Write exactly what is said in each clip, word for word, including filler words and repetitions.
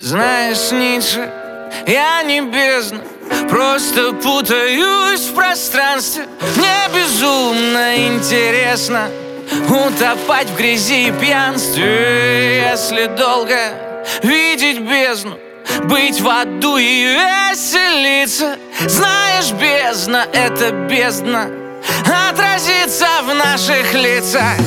Знаешь, Ницше, я не бездна, просто путаюсь в пространстве. Мне безумно интересно утопать в грязи и пьянстве. Если долго видеть бездну, быть в аду и веселиться. Знаешь, бездна — это бездна, отразится в наших лицах.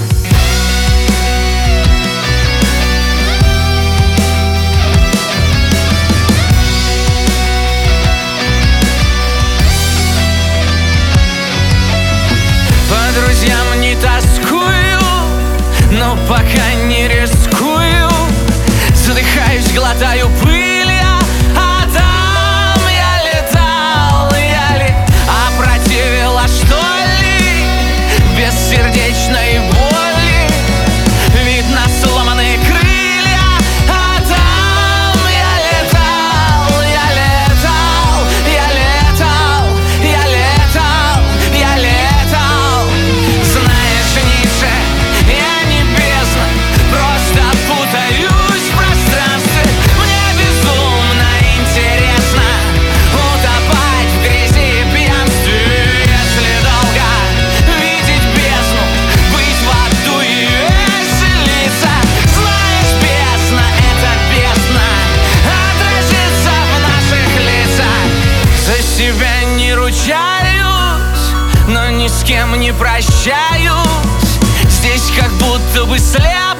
По друзьям не тоскую, но пока не рискую. Задыхаюсь, глотаю пыль я, а там я летал, я ли опротивила, что ли, бессердечной боли. Видно сломанные крылья, а там я летал, я летал, я летал, я летал, я летал. Знаешь, Ницше, я не бездна, просто путаюсь в пространстве. Мне безумно интересно утопать в грязи и пьянстве. Если долго видеть бездну, быть в аду и веселиться. Знаешь, бездна — это бездна, отразится в наших лицах. За себя не ручаюсь, но ни с кем не прощаюсь. Здесь как будто бы слеп